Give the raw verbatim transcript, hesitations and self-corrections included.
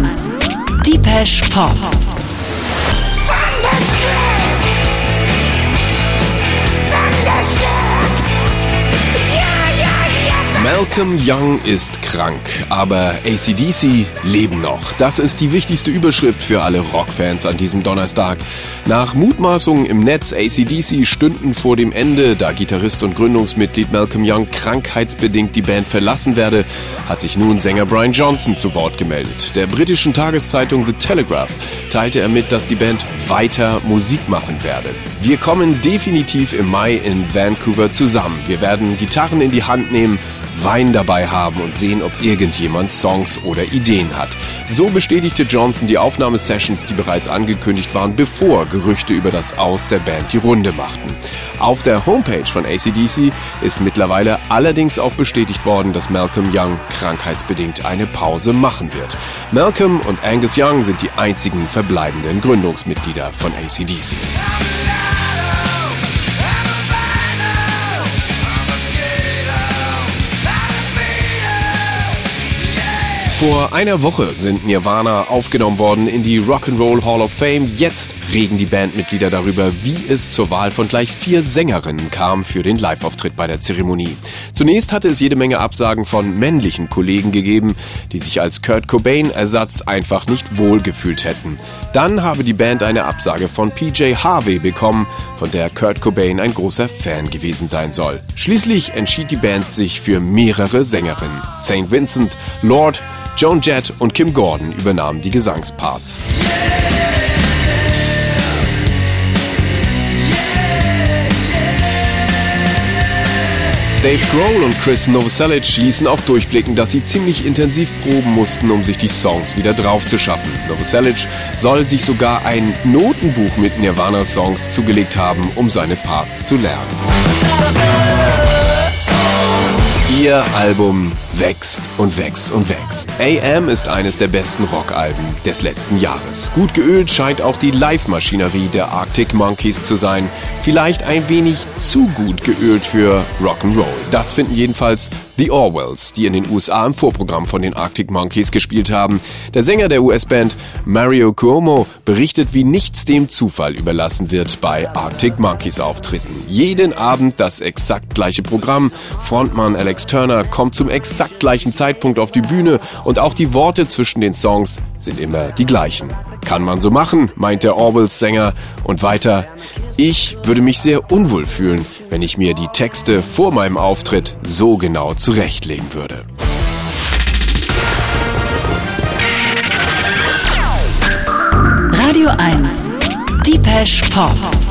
eins. Depeche Pop. Malcolm Young ist krank, aber A C D C leben noch. Das ist die wichtigste Überschrift für alle Rockfans an diesem Donnerstag. Nach Mutmaßungen im Netz, A C D C stünden vor dem Ende, da Gitarrist und Gründungsmitglied Malcolm Young krankheitsbedingt die Band verlassen werde, hat sich nun Sänger Brian Johnson zu Wort gemeldet. Der britischen Tageszeitung The Telegraph teilte er mit, dass die Band weiter Musik machen werde. Wir kommen definitiv im Mai in Vancouver zusammen. Wir werden Gitarren in die Hand nehmen, Wein dabei haben und sehen, ob irgendjemand Songs oder Ideen hat. So bestätigte Johnson die Aufnahmesessions, die bereits angekündigt waren, bevor Gerüchte über das Aus der Band die Runde machten. Auf der Homepage von A C D C ist mittlerweile allerdings auch bestätigt worden, dass Malcolm Young krankheitsbedingt eine Pause machen wird. Malcolm und Angus Young sind die einzigen verbleibenden Gründungsmitglieder von A C D C. Vor einer Woche sind Nirvana aufgenommen worden in die Rock'n'Roll Hall of Fame. Jetzt reden die Bandmitglieder darüber, wie es zur Wahl von gleich vier Sängerinnen kam für den Live-Auftritt bei der Zeremonie. Zunächst hatte es jede Menge Absagen von männlichen Kollegen gegeben, die sich als Kurt Cobain-Ersatz einfach nicht wohlgefühlt hätten. Dann habe die Band eine Absage von P J Harvey bekommen, von der Kurt Cobain ein großer Fan gewesen sein soll. Schließlich entschied die Band sich für mehrere Sängerinnen. Saint Vincent, Lord, Joan Jett und Kim Gordon übernahmen die Gesangsparts. Dave Grohl und Chris Novoselic ließen auch durchblicken, dass sie ziemlich intensiv proben mussten, um sich die Songs wieder drauf zu schaffen. Novoselic soll sich sogar ein Notenbuch mit Nirvana-Songs zugelegt haben, um seine Parts zu lernen. Ihr Album wächst und wächst und wächst. A M ist eines der besten Rockalben des letzten Jahres. Gut geölt scheint auch die Live-Maschinerie der Arctic Monkeys zu sein. Vielleicht ein wenig zu gut geölt für Rock'n'Roll. Das finden jedenfalls The Orwells, die in den U S A im Vorprogramm von den Arctic Monkeys gespielt haben. Der Sänger der U S-Band Mario Cuomo berichtet, wie nichts dem Zufall überlassen wird bei Arctic Monkeys Auftritten. Jeden Abend das exakt gleiche Programm. Frontmann Alex Turner kommt zum exakt gleichen Zeitpunkt auf die Bühne und auch die Worte zwischen den Songs sind immer die gleichen. Kann man so machen, meint der Orwells-Sänger. Und weiter: Ich würde mich sehr unwohl fühlen, wenn ich mir die Texte vor meinem Auftritt so genau zurechtlegen würde. Radio eins. Depeche Pop.